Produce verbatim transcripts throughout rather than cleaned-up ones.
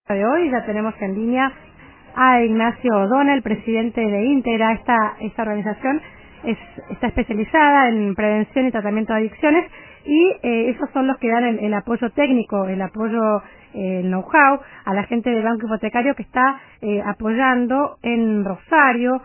De hoy ya tenemos en línea a Ignacio O'Donnell, presidente de Íntegra. Esta, esta organización es, está especializada en prevención y tratamiento de adicciones y eh, esos son los que dan el, el apoyo técnico, el apoyo, eh, el know-how a la gente del Banco Hipotecario que está eh, apoyando en Rosario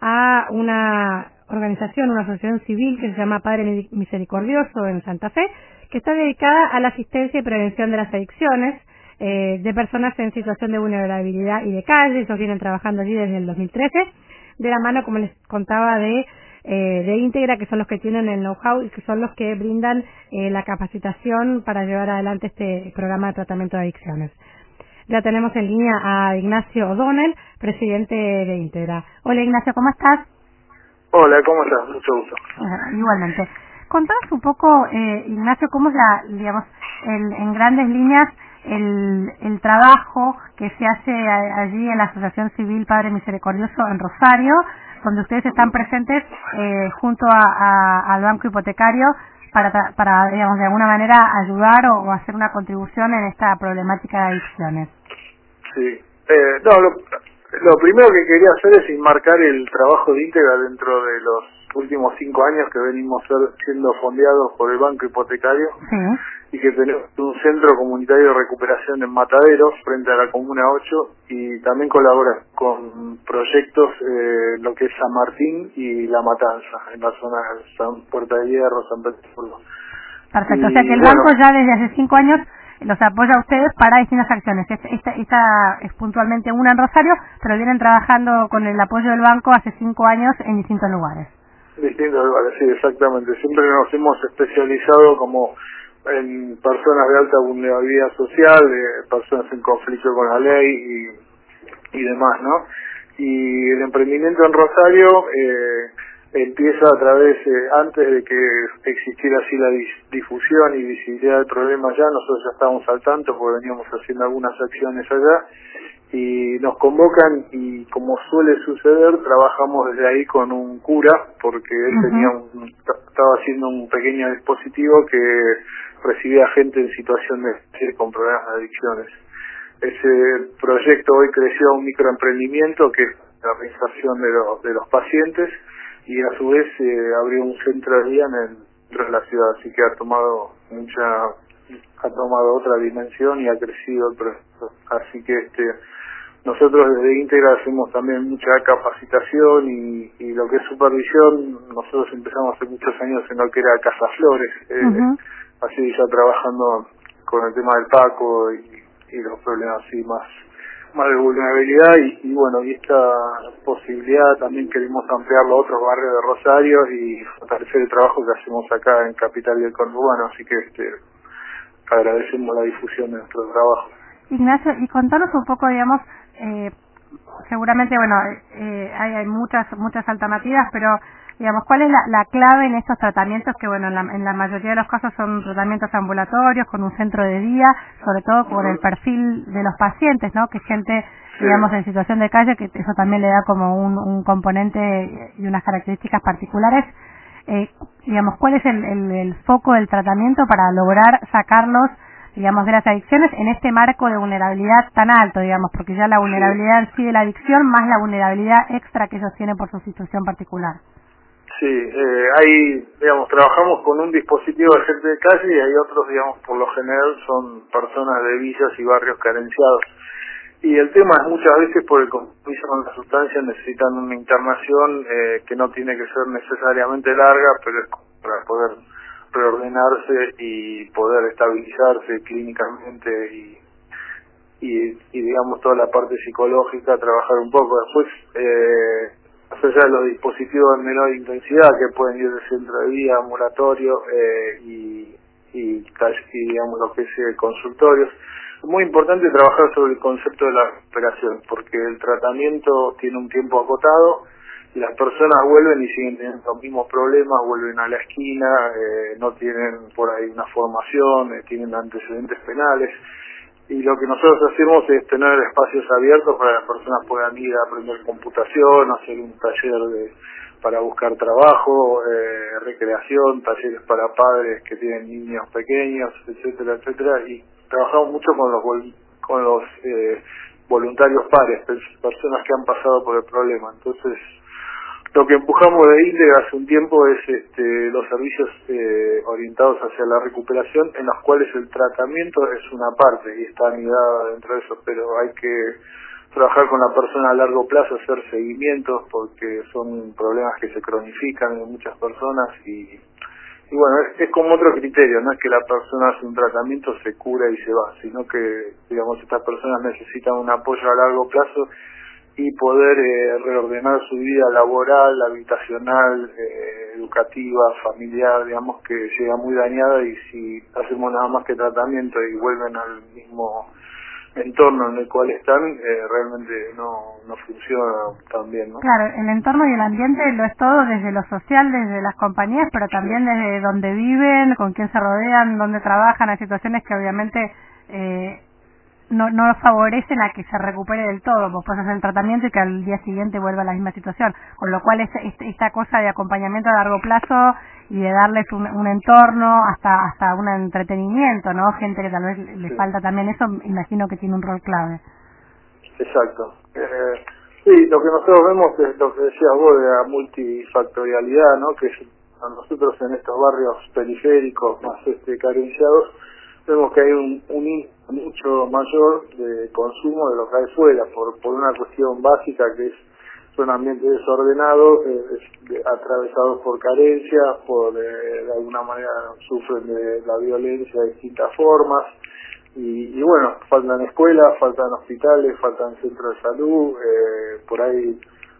a una organización, una asociación civil que se llama Padre Misericordioso en Santa Fe, que está dedicada a la asistencia y prevención de las adicciones Eh, de personas en situación de vulnerabilidad y de calle. Ellos vienen trabajando allí desde el dos mil trece, de la mano, como les contaba, de, eh, de Íntegra, que son los que tienen el know-how y que son los que brindan eh, la capacitación para llevar adelante este programa de tratamiento de adicciones. Ya tenemos en línea a Ignacio O'Donnell, presidente de Íntegra. Hola Ignacio, ¿cómo estás? Hola, ¿cómo estás? Mucho gusto. Uh, igualmente. Contanos un poco, eh, Ignacio, cómo es la, digamos, el, en grandes líneas, el, el trabajo que se hace a, allí en la Asociación Civil Padre Misericordioso en Rosario, donde ustedes están presentes eh, junto a, a, al Banco Hipotecario para, para, digamos, de alguna manera ayudar o, o hacer una contribución en esta problemática de adicciones. Sí. Eh, no, lo, lo primero que quería hacer es enmarcar el trabajo de Íntegra dentro de los últimos cinco años que venimos ser, siendo fondeados por el Banco Hipotecario. Sí. Y que tenemos un centro comunitario de recuperación en Mataderos, frente a la Comuna ocho, y también colabora con proyectos, eh, lo que es San Martín y La Matanza, en la zona de San Puerta de Hierro, San Petersburgo. Perfecto, Y, o sea que el bueno, banco ya desde hace cinco años los apoya a ustedes para distintas acciones. Esta, esta, esta es puntualmente una en Rosario, pero vienen trabajando con el apoyo del banco hace cinco años en distintos lugares. Distintos lugares, sí, exactamente. Siempre nos hemos especializado como en personas de alta vulnerabilidad social, eh, personas en conflicto con la ley y, y demás, ¿no? Y el emprendimiento en Rosario eh, empieza a través, eh, antes de que existiera así la dis- difusión y visibilidad del problema allá, nosotros ya estábamos al tanto porque veníamos haciendo algunas acciones allá, y nos convocan y, como suele suceder, trabajamos desde ahí con un cura porque él Uh-huh. tenía un, estaba haciendo un pequeño dispositivo que recibía gente en situación de con problemas de adicciones. Ese proyecto hoy creció a un microemprendimiento que es la reinserción de los, de los pacientes, y a su vez eh, abrió un centro de día en el centro de la ciudad, así que ha tomado mucha ha tomado otra dimensión y ha crecido el proyecto. Así que este nosotros desde Íntegra hacemos también mucha capacitación y, y lo que es supervisión. Nosotros empezamos hace muchos años en lo que era Casa Flores, eh, Uh-huh. así ya trabajando con el tema del Paco y, y los problemas así más más de vulnerabilidad, y, y bueno, y esta posibilidad también queremos ampliarlo a otros barrios de Rosario y fortalecer el trabajo que hacemos acá en Capital y el Conurbano, así que este agradecemos la difusión de nuestro trabajo. Ignacio, y contanos un poco, digamos, eh, seguramente, bueno, eh, hay, hay muchas muchas alternativas, pero, digamos, ¿cuál es la, la clave en estos tratamientos que, bueno, en la, en la mayoría de los casos son tratamientos ambulatorios, con un centro de día, sobre todo con el perfil de los pacientes, ¿no? Que es gente, Sí. digamos, en situación de calle, que eso también le da como un, un componente y unas características particulares. Eh, digamos, ¿cuál es el, el, el foco del tratamiento para lograr sacarlos, digamos, de las adicciones en este marco de vulnerabilidad tan alto, digamos, porque ya la vulnerabilidad en sí de la adicción más la vulnerabilidad extra que ellos tienen por su situación particular? Sí, eh, hay, digamos, trabajamos con un dispositivo de gente de calle y hay otros, digamos, por lo general son personas de villas y barrios carenciados. Y el tema es muchas veces por el compromiso con la sustancia necesitan una internación eh, que no tiene que ser necesariamente larga, pero es para poder reordenarse y poder estabilizarse clínicamente y, y, y digamos toda la parte psicológica, trabajar un poco. Después, eh, más allá de los dispositivos de menor intensidad que pueden ir de centro de día, ambulatorio eh, y, y, y digamos lo que es eh, consultorios. Es muy importante trabajar sobre el concepto de la recuperación, porque el tratamiento tiene un tiempo acotado y las personas vuelven y siguen teniendo los mismos problemas, vuelven a la esquina, eh, no tienen por ahí una formación, eh, tienen antecedentes penales. Y lo que nosotros hacemos es tener espacios abiertos para que las personas puedan ir a aprender computación, hacer un taller de, para buscar trabajo, eh, recreación, talleres para padres que tienen niños pequeños, etcétera, etcétera. Y trabajamos mucho con los con los eh, voluntarios pares, personas que han pasado por el problema. Entonces, lo que empujamos de Íntegra hace un tiempo es este, los servicios eh, orientados hacia la recuperación, en los cuales el tratamiento es una parte y está anidada dentro de eso, pero hay que trabajar con la persona a largo plazo, hacer seguimientos, porque son problemas que se cronifican en muchas personas y, y bueno, es, es como otro criterio, no es que la persona hace un tratamiento, se cura y se va, sino que, digamos, estas personas necesitan un apoyo a largo plazo y poder eh, reordenar su vida laboral, habitacional, eh, educativa, familiar, digamos, que llega muy dañada, y si hacemos nada más que tratamiento y vuelven al mismo entorno en el cual están, eh, realmente no, no funciona tan bien, ¿no? Claro, el entorno y el ambiente lo es todo, desde lo social, desde las compañías, pero también desde donde viven, con quién se rodean, dónde trabajan. Hay situaciones que obviamente eh, no, no favorecen a que se recupere del todo. Vos puedes hacer el tratamiento y que al día siguiente vuelva a la misma situación, con lo cual es, es, esta cosa de acompañamiento a largo plazo y de darles un, un entorno, hasta hasta un entretenimiento, ¿no? Gente que tal vez le Sí. falta también eso, imagino que tiene un rol clave. Exacto. Eh, sí, lo que nosotros vemos es lo que decías vos de la multifactorialidad, ¿no? Que es, a nosotros en estos barrios periféricos más este carenciados, vemos que hay un, un índice mucho mayor de consumo de lo que hay fuera, por, por una cuestión básica que es son ambientes desordenados, eh, de, atravesados por carencias, por eh, de alguna manera sufren de la violencia de distintas formas, y, y bueno, faltan escuelas, faltan hospitales, faltan centros de salud, eh, por ahí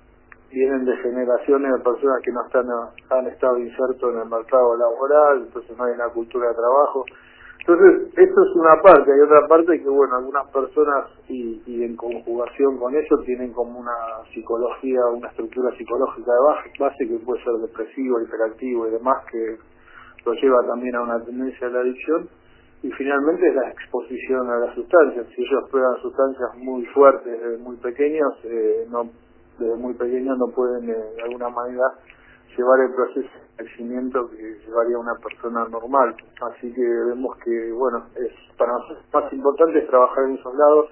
vienen de generaciones de personas que no están han estado insertos en el mercado laboral, entonces no hay una cultura de trabajo. Entonces, esto es una parte, hay otra parte que, bueno, algunas personas, y, y en conjugación con eso, tienen como una psicología, una estructura psicológica de base, base que puede ser depresivo, hiperactivo y demás, que lo lleva también a una tendencia a la adicción, y finalmente es la exposición a las sustancias. Si ellos prueban sustancias muy fuertes desde muy pequeños, eh, no desde muy pequeños no pueden eh, de alguna manera llevar el proceso de crecimiento que llevaría una persona normal. Así que vemos que, bueno, es para nosotros más importante es trabajar en esos lados,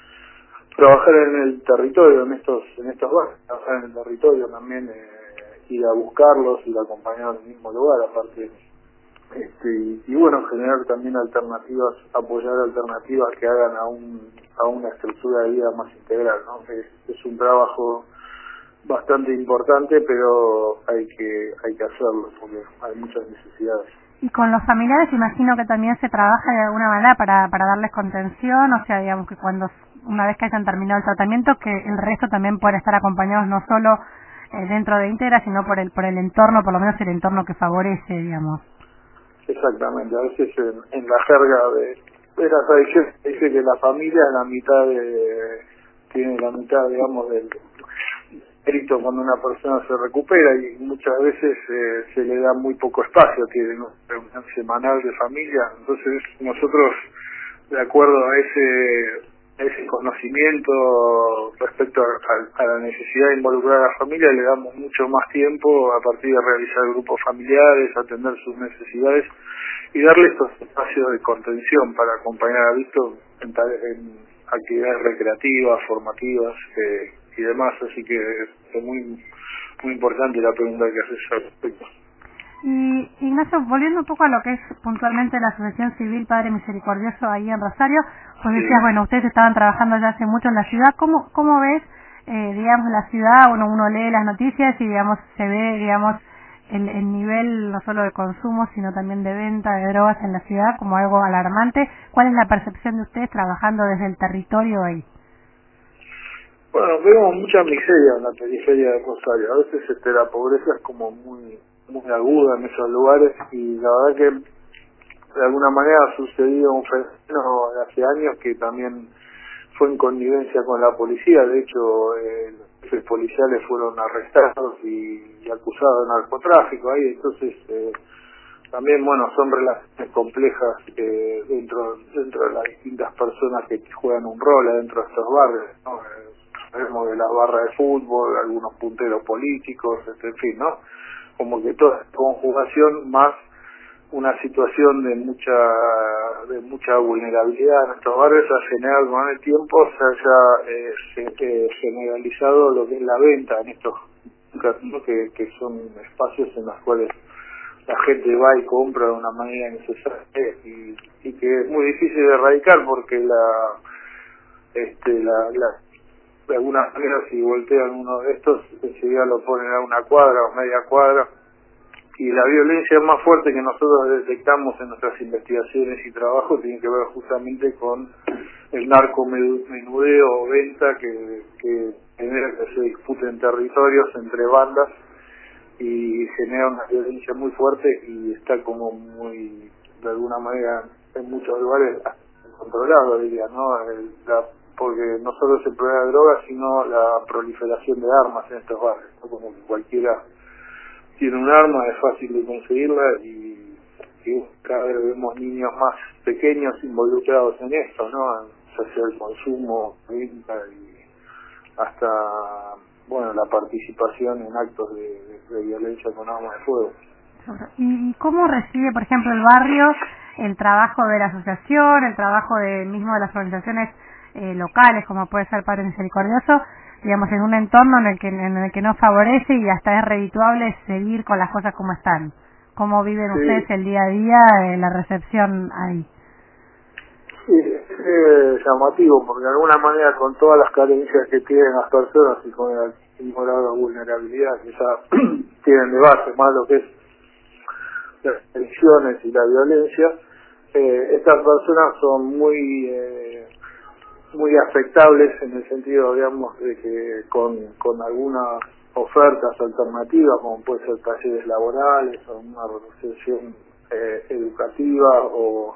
trabajar en el territorio, en estos en estos barrios, trabajar en el territorio también, eh, ir a buscarlos, ir a acompañar al mismo lugar, aparte, este, y, y bueno, generar también alternativas, apoyar alternativas que hagan a un a una estructura de vida más integral, ¿no? Es, es un trabajo bastante importante, pero hay que hay que hacerlo porque hay muchas necesidades. Y con los familiares imagino que también se trabaja de alguna manera para para darles contención, o sea, digamos que cuando una vez que hayan terminado el tratamiento, que el resto también puedan estar acompañados no solo eh, dentro de Íntegra, sino por el por el entorno, por lo menos el entorno que favorece, digamos. Exactamente, a veces en, en la jerga de, de las adicciones dice que la familia es la mitad de tiene la mitad, digamos, del mérito cuando una persona se recupera, y muchas veces eh, se le da muy poco espacio, tiene una reunión semanal de familia. Entonces nosotros, de acuerdo a ese a ese conocimiento respecto a, a, a la necesidad de involucrar a la familia, le damos mucho más tiempo a partir de realizar grupos familiares, atender sus necesidades y darle estos espacios de contención para acompañar a Víctor en, en actividades recreativas, formativas eh, y demás. Así que es muy muy importante la pregunta que haces al respecto. Y Ignacio, volviendo un poco a lo que es puntualmente la Asociación Civil Padre Misericordioso ahí en Rosario, pues decías, sí. Bueno, ustedes estaban trabajando ya hace mucho en la ciudad. ¿Cómo cómo ves, eh, digamos, la ciudad? Bueno, uno lee las noticias y, digamos, se ve, digamos, el, el nivel no solo de consumo, sino también de venta de drogas en la ciudad como algo alarmante. ¿Cuál es la percepción de ustedes trabajando desde el territorio ahí? Bueno, vemos mucha miseria en la periferia de Rosario. A veces este, la pobreza es como muy muy aguda en esos lugares, y la verdad que de alguna manera ha sucedido un fenómeno hace años que también fue en connivencia con la policía. De hecho, eh, los jefes policiales fueron arrestados y, y acusados de narcotráfico ahí. Entonces, eh, también, bueno, son relaciones complejas eh, dentro dentro de las distintas personas que juegan un rol adentro de estos barrios, ¿no? Eh, sabemos de la barra de fútbol, algunos punteros políticos, este, en fin, ¿no? Como que toda esta conjugación más una situación de mucha de mucha vulnerabilidad en estos barrios, ha generado con el tiempo se haya eh, se, eh, generalizado lo que es la venta en estos ¿no? que, que son espacios en los cuales la gente va y compra de una manera innecesaria y, y que es muy difícil de erradicar porque la este la, la de alguna manera si voltean uno de estos enseguida lo ponen a una cuadra o media cuadra. Y la violencia más fuerte que nosotros detectamos en nuestras investigaciones y trabajos tiene que ver justamente con el narcomenudeo o venta que, que genera que se disputen territorios entre bandas y genera una violencia muy fuerte y está como muy, de alguna manera, en muchos lugares controlado, diría, ¿no? El, la, porque no solo es el problema de drogas, sino la proliferación de armas en estos barrios, ¿no? Como que cualquiera tiene un arma, es fácil de conseguirla y, y cada vez vemos niños más pequeños involucrados en esto, ¿no? Ya sea el consumo, venta y hasta, bueno, la participación en actos de, de, de violencia con armas de fuego. ¿Y cómo recibe, por ejemplo, el barrio el trabajo de la asociación, el trabajo de mismo de las organizaciones eh, locales, como puede ser Padre Misericordioso, digamos, en un entorno en el que en el que no favorece y hasta es redituable seguir con las cosas como están? ¿Cómo viven sí. ustedes el día a día, eh, la recepción ahí? Sí, es eh, llamativo, porque de alguna manera con todas las carencias que tienen las personas y con el grado de vulnerabilidad que ya tienen de base, más lo que es las restricciones y la violencia, eh, estas personas son muy eh, muy afectables en el sentido, digamos, de que con, con algunas ofertas alternativas, como puede ser talleres laborales o una recepción eh, educativa o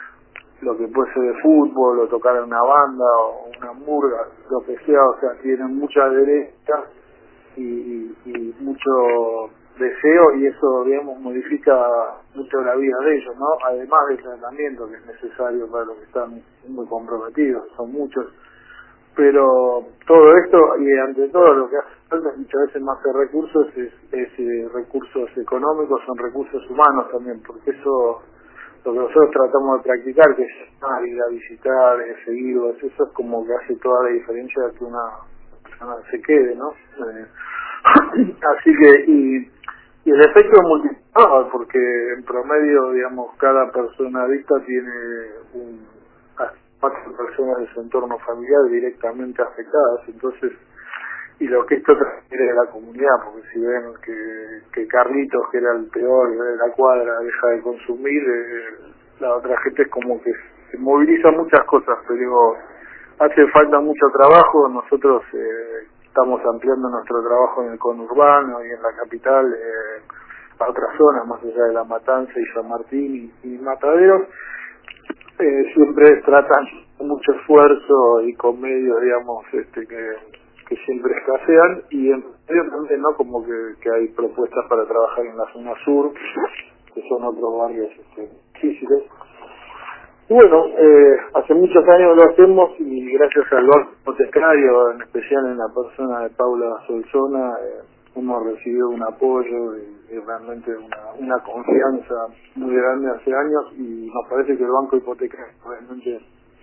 lo que puede ser de fútbol o tocar en una banda o una murga, lo que sea, o sea, tienen mucha derecha y, y, y mucho deseo y eso, digamos, modifica mucho la vida de ellos, ¿no? Además del tratamiento que es necesario para los que están muy comprometidos, son muchos, pero todo esto y ante todo lo que hace falta muchas veces más que recursos es, es eh, recursos económicos, son recursos humanos también, porque eso lo que nosotros tratamos de practicar, que es ir a visitar, eh, seguirlos, eso es como que hace toda la diferencia de que una persona se quede, ¿no? Eh, así que, y, y el efecto es multiplicador, porque en promedio, digamos, cada persona adicta tiene un, cuatro personas de su entorno familiar directamente afectadas, entonces, y lo que esto transfiere a la comunidad, porque si ven que, que Carlitos, que era el peor de la cuadra, deja de consumir, eh, la otra gente es como que se moviliza muchas cosas, pero digo, hace falta mucho trabajo, nosotros eh, estamos ampliando nuestro trabajo en el conurbano y en la capital, eh, a otras zonas, más allá de La Matanza y San Martín y, y Mataderos, eh, siempre tratan con mucho esfuerzo y con medios, digamos, este que que siempre escasean, y en medio también, ¿no? Como que, que hay propuestas para trabajar en la zona sur, que son otros barrios este, difíciles. Y bueno, eh, hace muchos años lo hacemos y gracias al Banco Hipotecario, en especial en la persona de Paula Solsona, eh, hemos recibido un apoyo y, y realmente una, una confianza muy grande hace años, y nos parece que el Banco Hipotecario realmente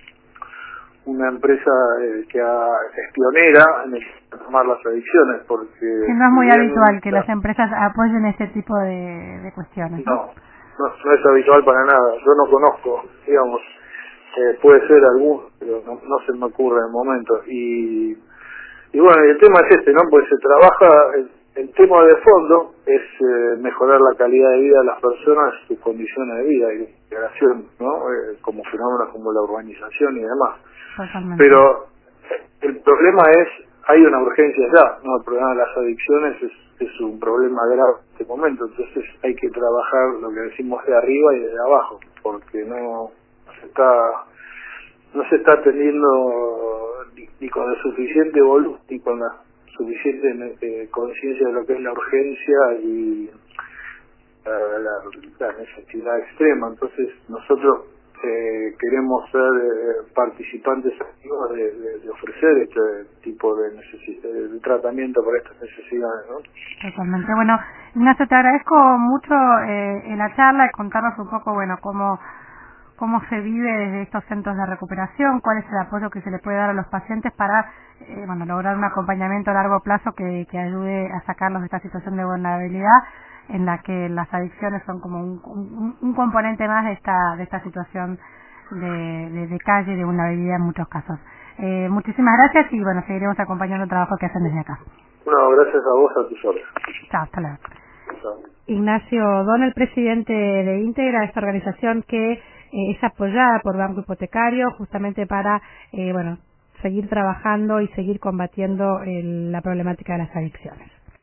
una empresa eh, que ha, es pionera en el tomar las adicciones, porque que no es muy bien, habitual que las empresas apoyen este tipo de, de cuestiones, ¿no? No, no, no es habitual para nada. Yo no conozco, digamos, eh, puede ser alguno, pero no, no se me ocurre en el momento. Y, y bueno, el tema es este, ¿no? Pues se trabaja, el, el tema de fondo es eh, mejorar la calidad de vida de las personas, sus condiciones de vida y de integración, ¿no? Eh, como fenómenos como la urbanización y demás. Totalmente. Pero el problema es, hay una urgencia ya, ¿no? El problema de las adicciones es, es un problema grave en este momento, entonces hay que trabajar lo que decimos de arriba y de abajo, porque no se está no se está atendiendo ni, ni con el suficiente volumen ni con la suficiente eh, conciencia de lo que es la urgencia y la, la, la necesidad extrema. Entonces nosotros eh, queremos ser eh, participantes activos de, de, de ofrecer este tipo de, de tratamiento para estas necesidades, ¿no? Totalmente. Bueno, Ignacio, te agradezco mucho eh, en la charla y contarnos un poco, bueno, cómo cómo se vive desde estos centros de recuperación, cuál es el apoyo que se le puede dar a los pacientes para eh, bueno, lograr un acompañamiento a largo plazo que, que ayude a sacarlos de esta situación de vulnerabilidad en la que las adicciones son como un, un, un componente más de esta de esta situación de, de, de calle y de vulnerabilidad en muchos casos. Eh, muchísimas gracias y bueno, seguiremos acompañando el trabajo que hacen desde acá. No, gracias a vos, a tus horas. Chao, hasta luego. Chao. Ignacio Don, el presidente de Íntegra, esta organización que eh, es apoyada por Banco Hipotecario justamente para eh, bueno seguir trabajando y seguir combatiendo el, la problemática de las adicciones.